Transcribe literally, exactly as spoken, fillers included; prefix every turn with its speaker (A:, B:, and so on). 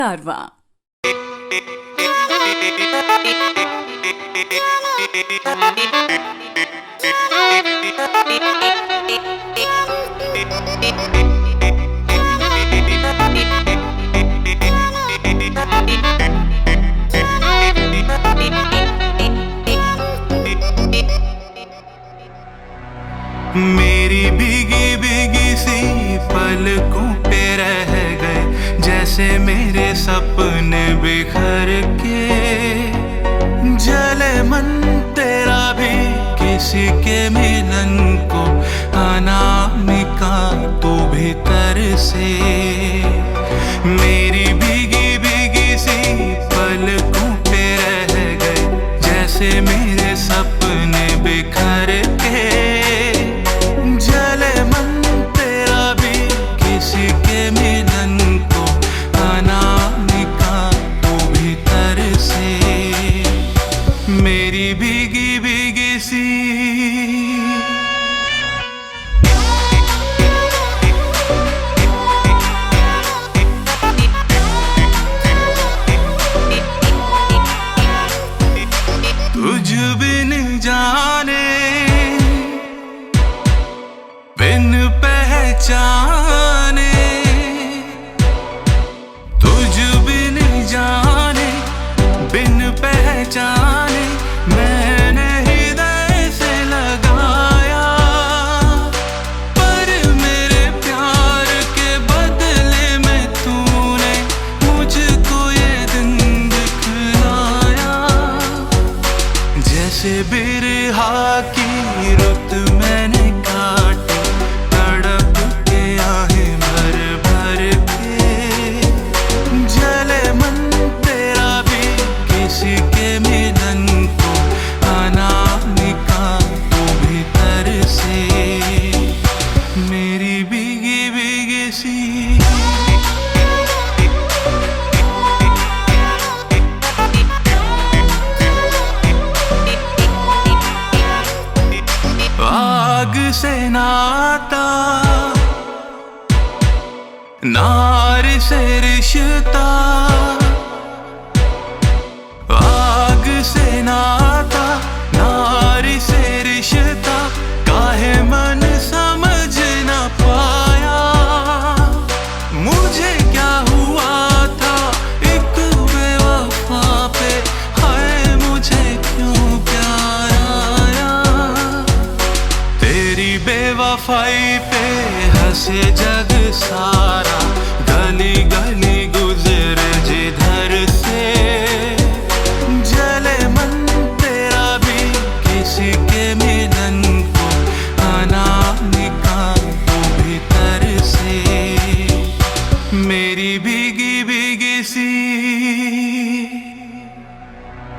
A: कारवा।
B: मेरी भीगी भीगी सी पलकों पे रह गए जैसे मेरे सपने बिखर के। जले मन तेरा भी किसी के मिलन को, अनामिका तू भीतर से। मेरी भीगी भीगी सी पलकों पे रह गए जैसे मेरे सपने बिखर के। मेरी भीगी भीगी सी तुझ बिन जाने बिन पहचाने, तुझ बिन जाने बिन पहचाने मैंने हृदय से लगाया। पर मेरे प्यार के बदले में तूने मुझको ये दिन दिखलाया। जैसे बिरहा की रुत मैंने काटी, तड़प के आहें भर भर के। जले मन तेरा भी किसी के मिलन को, अनामिका तू भीतर से। मेरी भीगी भीगी सी आग से नाता, नार से रिश्ता। आग से नाता, नार से रिश्ता, काहे मन समझ न पाया। मुझे क्या हुआ था एक बेवफा पे, हाय मुझे क्यों प्यार आया। तेरी बेवफाई पे हंसे जग सारा, गली गली गुजरे जिधर से। जले मन तेरा भी किसी के मिलन को, अनामिका तू भीतर से। मेरी भीगी भीगी सी